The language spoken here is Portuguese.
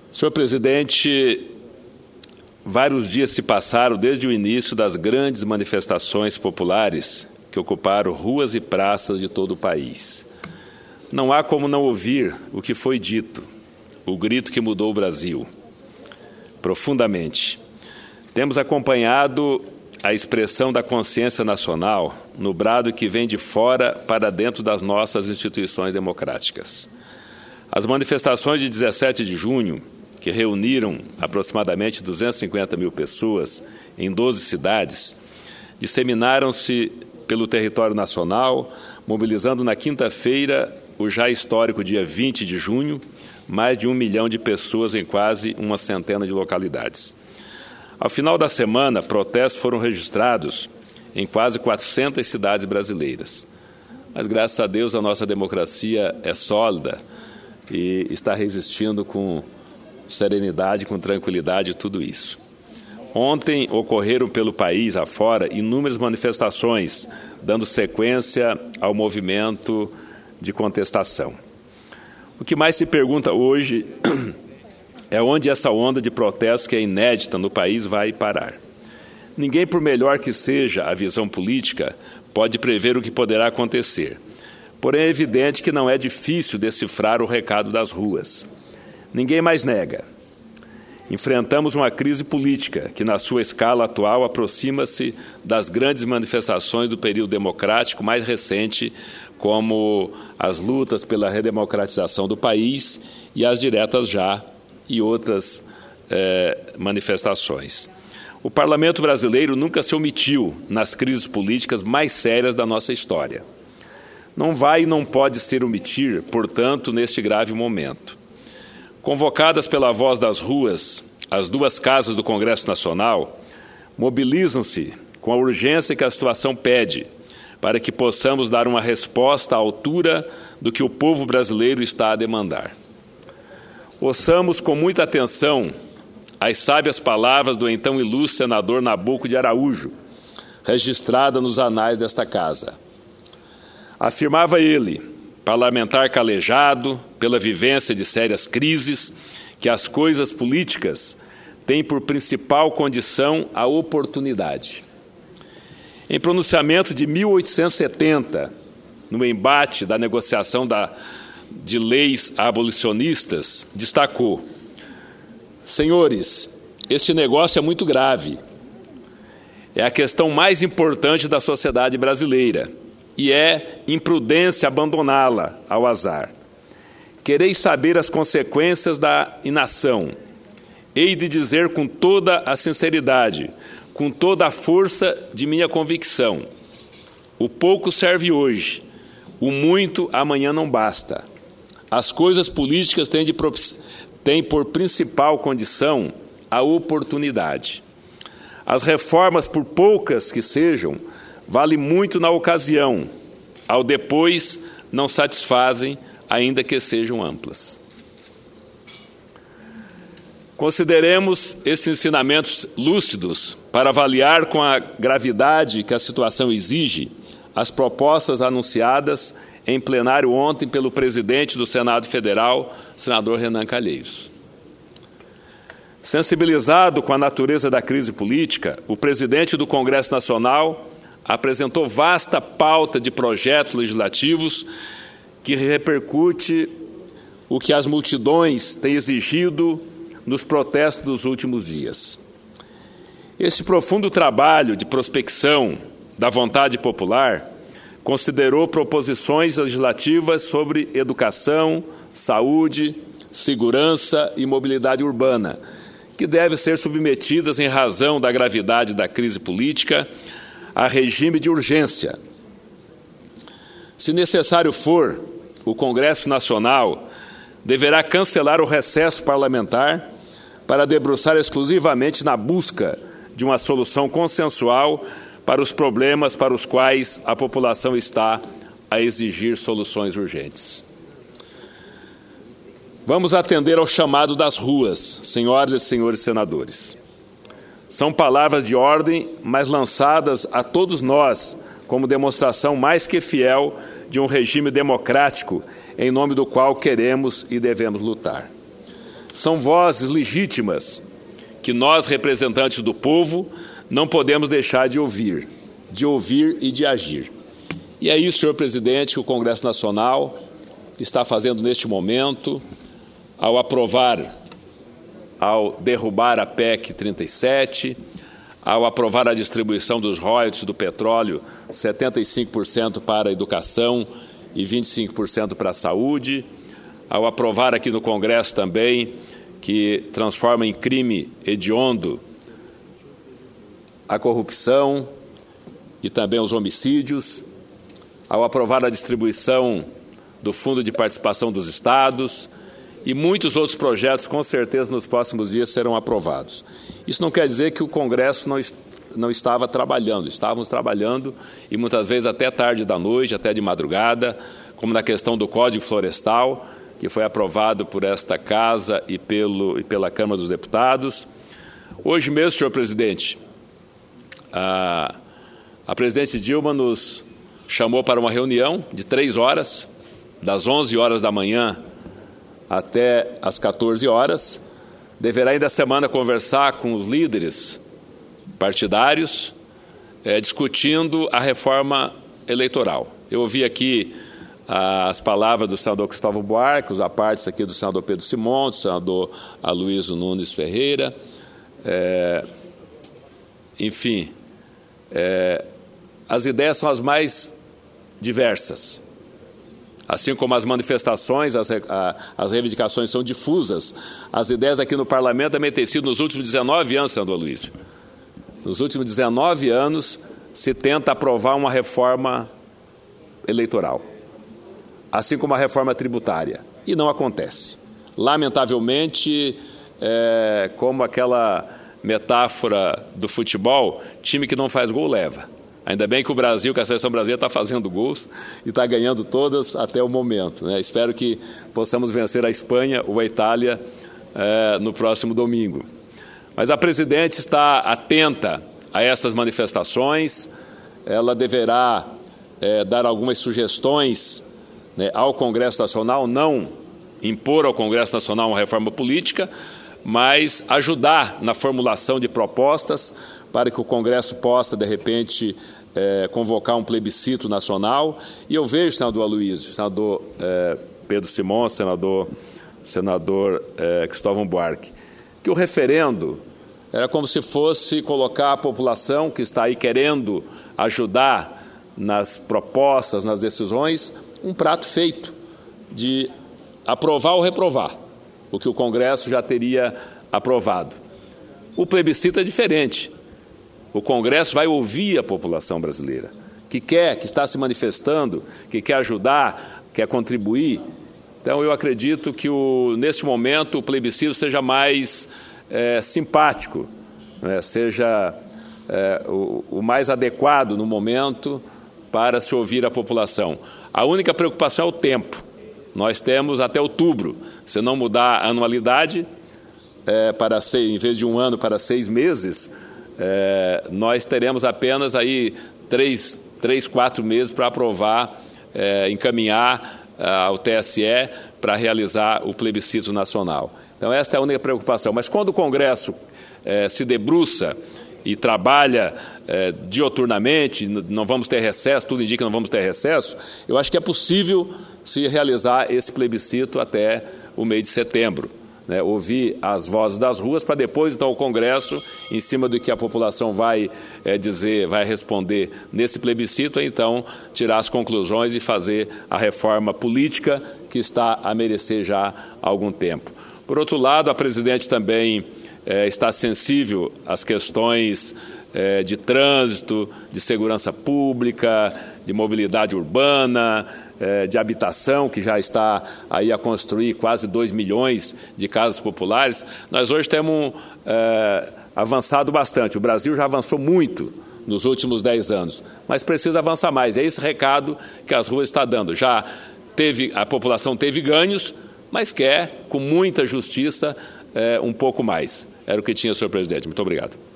Senhor presidente, vários dias se passaram desde o início das grandes manifestações populares que ocuparam ruas e praças de todo o país. Não há como não ouvir o que foi dito, o grito que mudou o Brasil profundamente. Temos acompanhado a expressão da consciência nacional no brado que vem de fora para dentro das nossas instituições democráticas. As manifestações de 17 de junho, que reuniram aproximadamente 250 mil pessoas em 12 cidades, disseminaram-se pelo território nacional, mobilizando na quinta-feira, o já histórico dia 20 de junho, mais de 1 milhão de pessoas em quase uma centena de localidades. Ao final da semana, protestos foram registrados em quase 400 cidades brasileiras. Mas, graças a Deus, a nossa democracia é sólida e está resistindo com serenidade, com tranquilidade, tudo isso. Ontem ocorreram pelo país afora inúmeras manifestações, dando sequência ao movimento de contestação. O que mais se pergunta hoje é onde essa onda de protesto que é inédita no país vai parar. Ninguém, por melhor que seja a visão política, pode prever o que poderá acontecer. Porém, é evidente que não é difícil decifrar o recado das ruas. Ninguém mais nega. Enfrentamos uma crise política que, na sua escala atual, aproxima-se das grandes manifestações do período democrático mais recente, como as lutas pela redemocratização do país e as diretas já e outras manifestações. O parlamento brasileiro nunca se omitiu nas crises políticas mais sérias da nossa história. Não vai e não pode se omitir, portanto, neste grave momento. Convocadas pela voz das ruas, as duas casas do Congresso Nacional mobilizam-se com a urgência que a situação pede, para que possamos dar uma resposta à altura do que o povo brasileiro está a demandar. Ouçamos com muita atenção as sábias palavras do então ilustre senador Nabuco de Araújo, registrada nos anais desta casa. Afirmava ele, parlamentar calejado pela vivência de sérias crises, que as coisas políticas têm por principal condição a oportunidade. Em pronunciamento de 1870, no embate da negociação de leis abolicionistas, destacou: senhores, este negócio é muito grave. É a questão mais importante da sociedade brasileira e é imprudência abandoná-la ao azar. Quereis saber as consequências da inação. Hei de dizer com toda a sinceridade, com toda a força de minha convicção: o pouco serve hoje, o muito amanhã não basta. As coisas políticas têm por principal condição a oportunidade. As reformas, por poucas que sejam, valem muito na ocasião, ao depois não satisfazem, ainda que sejam amplas. Consideremos esses ensinamentos lúcidos para avaliar com a gravidade que a situação exige as propostas anunciadas em plenário ontem pelo presidente do Senado Federal, senador Renan Calheiros. Sensibilizado com a natureza da crise política, o presidente do Congresso Nacional apresentou vasta pauta de projetos legislativos que repercute o que as multidões têm exigido nos protestos dos últimos dias. Este profundo trabalho de prospecção da vontade popular considerou proposições legislativas sobre educação, saúde, segurança e mobilidade urbana, que devem ser submetidas, em razão da gravidade da crise política, a regime de urgência. Se necessário for, o Congresso Nacional deverá cancelar o recesso parlamentar para debruçar exclusivamente na busca de uma solução consensual para os problemas para os quais a população está a exigir soluções urgentes. Vamos atender ao chamado das ruas, senhoras e senhores senadores. São palavras de ordem, mas lançadas a todos nós como demonstração mais que fiel de um regime democrático em nome do qual queremos e devemos lutar. São vozes legítimas que nós, representantes do povo, não podemos deixar de ouvir e de agir. E é isso, senhor presidente, que o Congresso Nacional está fazendo neste momento, ao derrubar a PEC 37, ao aprovar a distribuição dos royalties do petróleo, 75% para a educação e 25% para a saúde, ao aprovar aqui no Congresso também, que transforma em crime hediondo a corrupção e também os homicídios, ao aprovar a distribuição do Fundo de Participação dos Estados e muitos outros projetos, com certeza, nos próximos dias serão aprovados. Isso não quer dizer que o Congresso não estava trabalhando. Estávamos trabalhando e muitas vezes até tarde da noite, até de madrugada, como na questão do Código Florestal, que foi aprovado por esta Casa e pela Câmara dos Deputados. Hoje mesmo, senhor presidente, a presidente Dilma nos chamou para uma reunião de 3 horas, das 11 horas da manhã até as 14 horas. Deverá ainda essa semana conversar com os líderes partidários, discutindo a reforma eleitoral. Eu ouvi aqui as palavras do senador Cristóvão Buarque, os apartes aqui do senador Pedro Simões, do senador Aloysio Nunes Ferreira. Enfim, as ideias são as mais diversas. Assim como as manifestações, as reivindicações são difusas, as ideias aqui no Parlamento também têm sido nos últimos 19 anos, senador Aloysio. Nos últimos 19 anos se tenta aprovar uma reforma eleitoral, assim como a reforma tributária, e não acontece. Lamentavelmente, como aquela metáfora do futebol, time que não faz gol leva. Ainda bem que o Brasil, que a seleção brasileira está fazendo gols e está ganhando todas até o momento, né? Espero que possamos vencer a Espanha ou a Itália no próximo domingo. Mas a presidente está atenta a estas manifestações, ela deverá dar algumas sugestões, né, ao Congresso Nacional, não impor ao Congresso Nacional uma reforma política, mas ajudar na formulação de propostas para que o Congresso possa, de repente, convocar um plebiscito nacional. E eu vejo, senador Aloysio, senador Pedro Simões, senador Cristóvão Buarque, que o referendo era como se fosse colocar a população que está aí querendo ajudar nas propostas, nas decisões, um prato feito de aprovar ou reprovar o que o Congresso já teria aprovado. O plebiscito é diferente. O Congresso vai ouvir a população brasileira, que está se manifestando, que quer ajudar, quer contribuir. Então, eu acredito que, neste momento, o plebiscito seja mais simpático, né? Seja o mais adequado no momento para se ouvir a população. A única preocupação é o tempo. Nós temos até outubro. Se não mudar a anualidade, em vez de 1 ano, para 6 meses, nós teremos apenas aí 4 meses para aprovar, encaminhar ao TSE para realizar o plebiscito nacional. Então, esta é a única preocupação. Mas quando o Congresso se debruça e trabalha dioturnamente, não vamos ter recesso, tudo indica que não vamos ter recesso, eu acho que é possível se realizar esse plebiscito até o mês de setembro. Né, ouvir as vozes das ruas para depois, então, o Congresso, em cima do que a população vai vai responder nesse plebiscito, então, tirar as conclusões e fazer a reforma política que está a merecer já há algum tempo. Por outro lado, a presidente também está sensível às questões de trânsito, de segurança pública, de mobilidade urbana, de habitação, que já está aí a construir quase 2 milhões de casas populares. Nós hoje temos avançado bastante. O Brasil já avançou muito nos últimos 10 anos, mas precisa avançar mais. É esse recado que as ruas estão dando. A população teve ganhos, mas quer, com muita justiça, um pouco mais. Era o que tinha, senhor presidente. Muito obrigado.